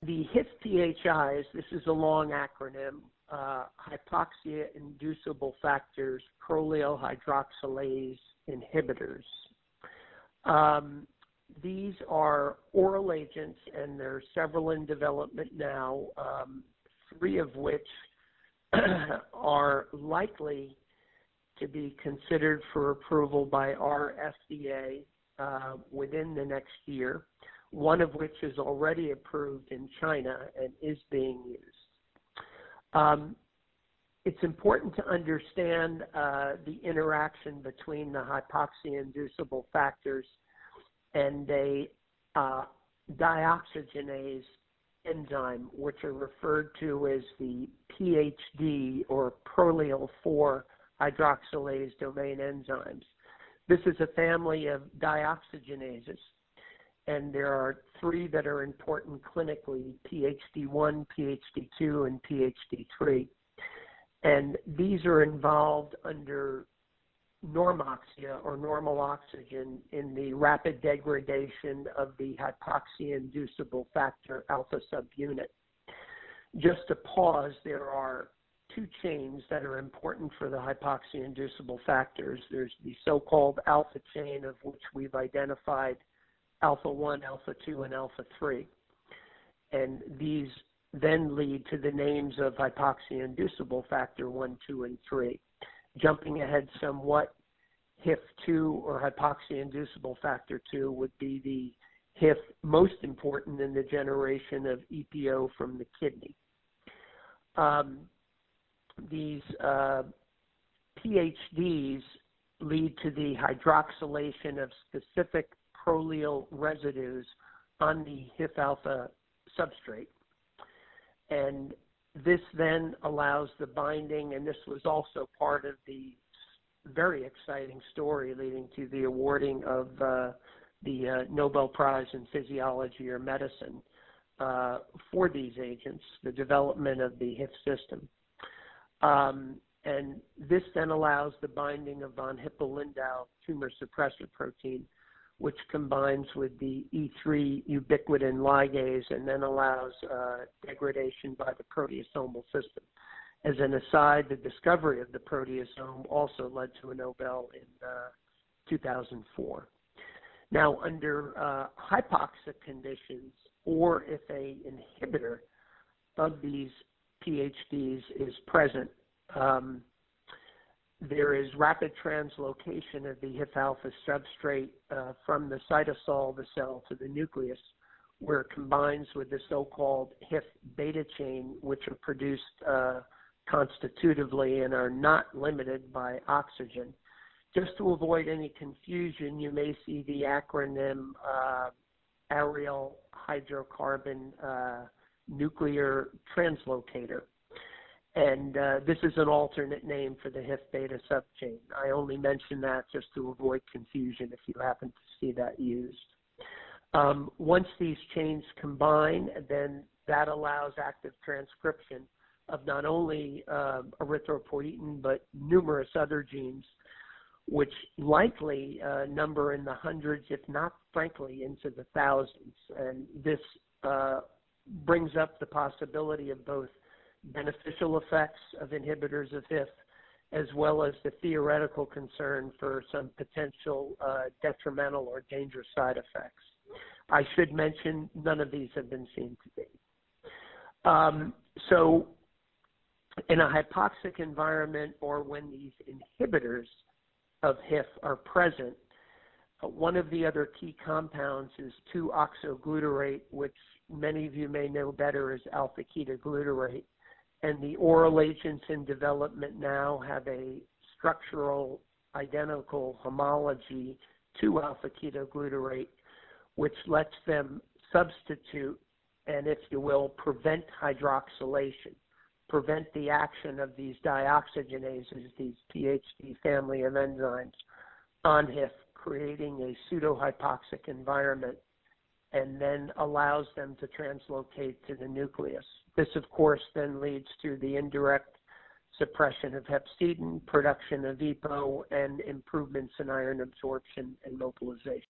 the HIF-PHIs, this is a long acronym, hypoxia-inducible factors prolyl hydroxylase inhibitors. These are oral agents, and there are several in development now, three of which are likely to be considered for approval by our FDA within the next year, one of which is already approved in China and is being used. It's important to understand the interaction between the hypoxia-inducible factors and a dioxygenase enzyme, which are referred to as the PHD or prolyl 4 hydroxylase domain enzymes. This is a family of dioxygenases, and there are three that are important clinically: PHD1, PHD2, and PHD3. And these are involved under normoxia or normal oxygen in the rapid degradation of the hypoxia-inducible factor alpha subunit. Just to pause, there are two chains that are important for the hypoxia-inducible factors. There's the so-called alpha chain, of which we've identified alpha 1, alpha 2, and alpha 3. And these then lead to the names of hypoxia-inducible factor 1, 2, and 3. Jumping ahead somewhat, HIF2 or hypoxia-inducible factor 2 would be the HIF most important in the generation of EPO from the kidney. These PHDs lead to the hydroxylation of specific prolyl residues on the HIF-alpha substrate. And this then allows the binding, and this was also part of the very exciting story leading to the awarding of the Nobel Prize in Physiology or Medicine for these agents, the development of the HIF system. And this then allows the binding of von Hippel-Lindau tumor suppressor protein, which combines with the E3 ubiquitin ligase and then allows degradation by the proteasomal system. As an aside, the discovery of the proteasome also led to a Nobel in 2004. Now, under hypoxic conditions, or if an inhibitor of these PHDs is present, there is rapid translocation of the HIF-alpha substrate from the cytosol of the cell to the nucleus, where it combines with the so-called HIF-beta chain, which are produced constitutively and are not limited by oxygen. Just to avoid any confusion, you may see the acronym aryl hydrocarbon nuclear translocator. And this is an alternate name for the HIF-beta subchain. I only mention that just to avoid confusion if you happen to see that used. Once these chains combine, then that allows active transcription of not only erythropoietin, but numerous other genes, which likely number in the hundreds, if not, frankly, into the thousands. And this brings up the possibility of both beneficial effects of inhibitors of HIF, as well as the theoretical concern for some potential detrimental or dangerous side effects. I should mention none of these have been seen to date. So in a hypoxic environment, or when these inhibitors of HIF are present, one of the other key compounds is 2-oxoglutarate, which many of you may know better as alpha-ketoglutarate. And the oral agents in development now have a structural identical homology to alpha-ketoglutarate, which lets them substitute and, if you will, prevent hydroxylation, prevent the action of these dioxygenases, these PHD family of enzymes, on HIF, creating a pseudo-hypoxic environment, and then allows them to translocate to the nucleus. This, of course, then leads to the indirect suppression of hepcidin, production of EPO, and improvements in iron absorption and mobilization.